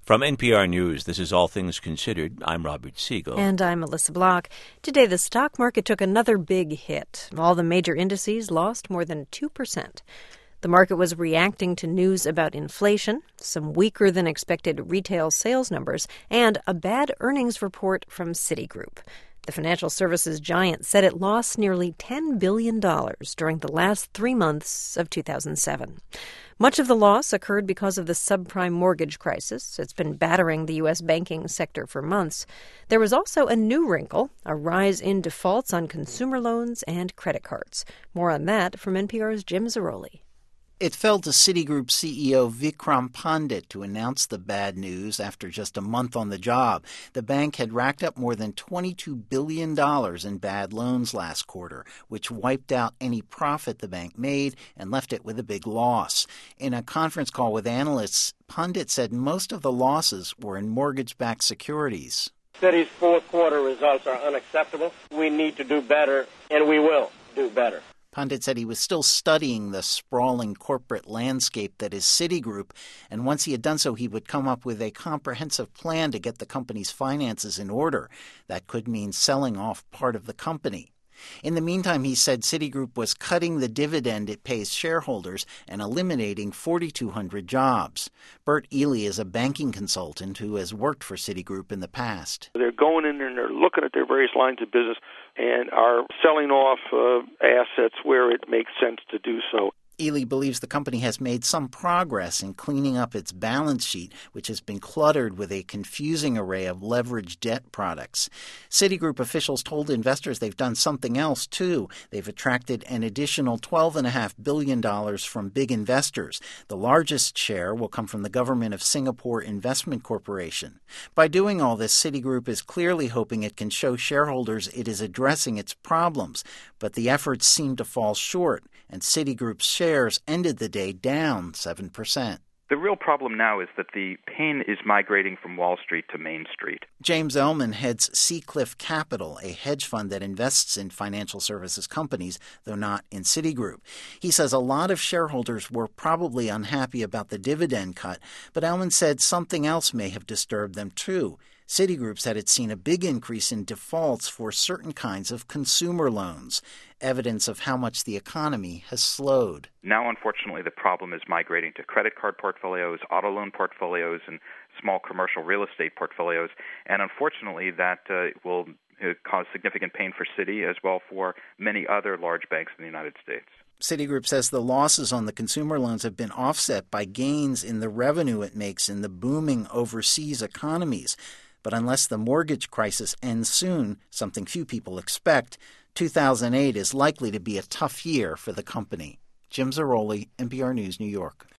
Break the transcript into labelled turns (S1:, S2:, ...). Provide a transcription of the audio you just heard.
S1: From NPR News, this is All Things Considered. I'm Robert Siegel.
S2: And I'm Melissa Block. Today, the stock market took another big hit. All the major indices lost more than 2%. The market was reacting to news about inflation, some weaker than expected retail sales numbers, and a bad earnings report from Citigroup. The financial services giant said it lost nearly $10 billion during the last 3 months of 2007. Much of the loss occurred because of the subprime mortgage crisis. It's been battering the U.S. banking sector for months. There was also a new wrinkle, a rise in defaults on consumer loans and credit cards. More on that from NPR's Jim Zarroli.
S3: It fell to Citigroup CEO Vikram Pandit to announce the bad news after just a month on the job. The bank had racked up more than $22 billion in bad loans last quarter, which wiped out any profit the bank made and left it with a big loss. In a conference call with analysts, Pandit said most of the losses were in mortgage-backed securities.
S4: Citi's fourth quarter results are unacceptable. We need to do better, and we will do better.
S3: Pandit said he was still studying the sprawling corporate landscape that is Citigroup, and once he had done so, he would come up with a comprehensive plan to get the company's finances in order. That could mean selling off part of the company. In the meantime, he said Citigroup was cutting the dividend it pays shareholders and eliminating 4,200 jobs. Bert Ely is a banking consultant who has worked for Citigroup in the past.
S5: They're going in there and they're looking at their various lines of business and are selling off assets where it makes sense to do so.
S3: Ely believes the company has made some progress in cleaning up its balance sheet, which has been cluttered with a confusing array of leveraged debt products. Citigroup officials told investors they've done something else, too. They've attracted an additional $12.5 billion from big investors. The largest share will come from the government of Singapore Investment Corporation. By doing all this, Citigroup is clearly hoping it can show shareholders it is addressing its problems. But the efforts seem to fall short, and Citigroup's shares ended the day down 7%.
S6: The real problem now is that the pain is migrating from Wall Street to Main Street.
S3: James Ellman heads Seacliff Capital, a hedge fund that invests in financial services companies, though not in Citigroup. He says a lot of shareholders were probably unhappy about the dividend cut, but Ellman said something else may have disturbed them too. Citigroup said it's seen a big increase in defaults for certain kinds of consumer loans, evidence of how much the economy has slowed.
S6: Now, unfortunately, the problem is migrating to credit card portfolios, auto loan portfolios, and small commercial real estate portfolios. And unfortunately, that will cause significant pain for Citi as well for many other large banks in the United States.
S3: Citigroup says the losses on the consumer loans have been offset by gains in the revenue it makes in the booming overseas economies. But unless the mortgage crisis ends soon, something few people expect, 2008 is likely to be a tough year for the company. Jim Zarroli, NPR News, New York.